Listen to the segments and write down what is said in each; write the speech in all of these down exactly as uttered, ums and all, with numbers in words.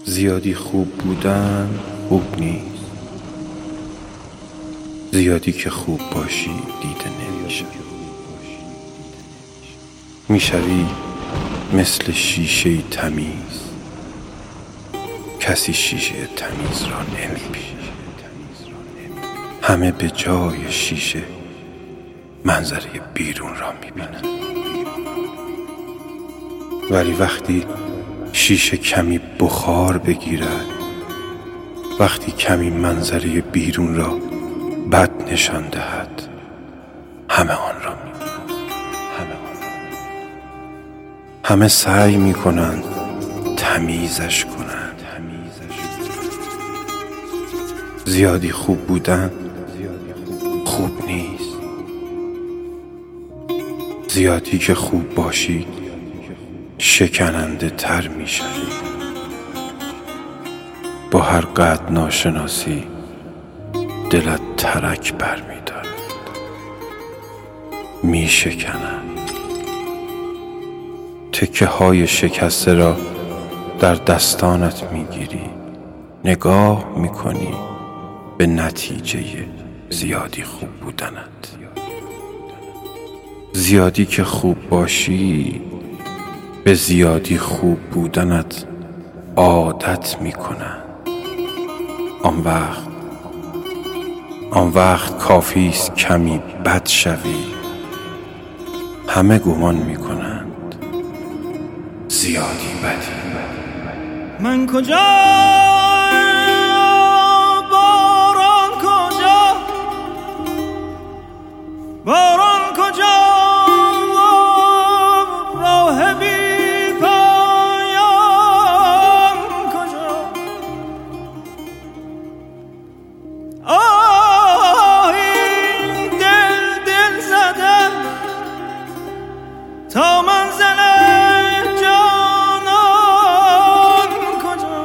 زیادی خوب بودن خوب نیست. زیادی که خوب باشی دیده نمیشه. میشوی مثل شیشه تمیز، کسی شیشه تمیز را نمیبینه. همه به جای شیشه منظره بیرون را میبینن، ولی وقتی شیشه کمی بخار بگیرد، وقتی کمی منظره بیرون را بد نشان دهد، همه آن را میبینند. همه آن را همه سعی میکنند تمیزش کنند. زیادی خوب بودن خوب نیست. زیادی که خوب باشی شکننده تر می شوی. با هر قد ناشناسی دلت ترک بر می دارد، می شکنند. تکه های شکسته را در دستانت می گیری، نگاه می کنی به نتیجه زیادی خوب بودنت. زیادی که خوب باشی به زیادی خوب بودنت عادت میکنن. آن وقت آن وقت کافی است کمی بد شوی، همه گمان میکنند زیادی بدی. من کجا باران کجا باران کجا راه بی پایان کجا. آه این دل دل زدم تا منزل جانان کجا.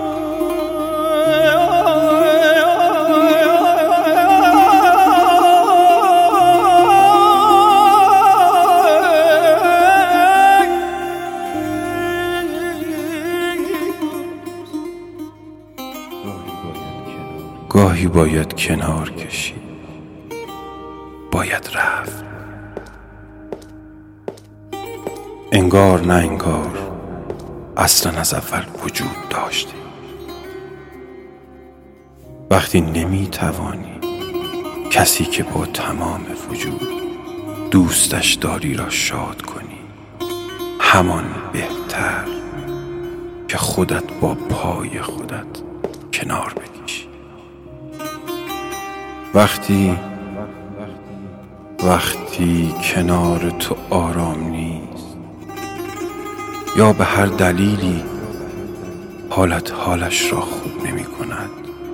گاهی باید کنار کشید، باید رفت. انگار نه انگار اصلا از اول وجود داشتی. وقتی نمیتوانی کسی که با تمام وجود دوستش داری را شاد کنی، همان بهتر که خودت با پای خودت کنار بکشی. وقتی وقتی کنار تو آرام نیست، یا به هر دلیلی حالت حالش را خوب نمی کند،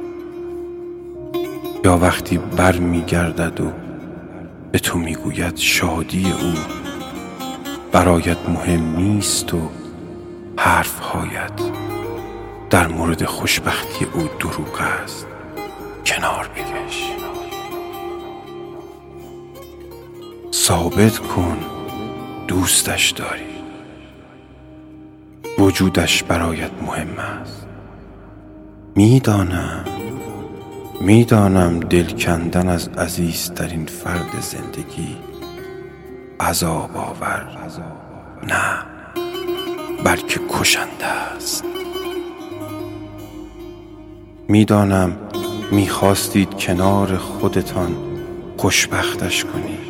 یا وقتی بر می گردد و به تو می گوید شادی او برایت مهم نیست و حرفهایت در مورد خوشبختی او دروغ است، کنار بکش. ثابت کن دوستش داری، وجودش برایت مهم است. میدانم میدانم دل کندن از عزیزترین فرد زندگی عذاب آور، نه بلکه کشنده است. میدانم میخواستید کنار خودتان خوشبختش کنید،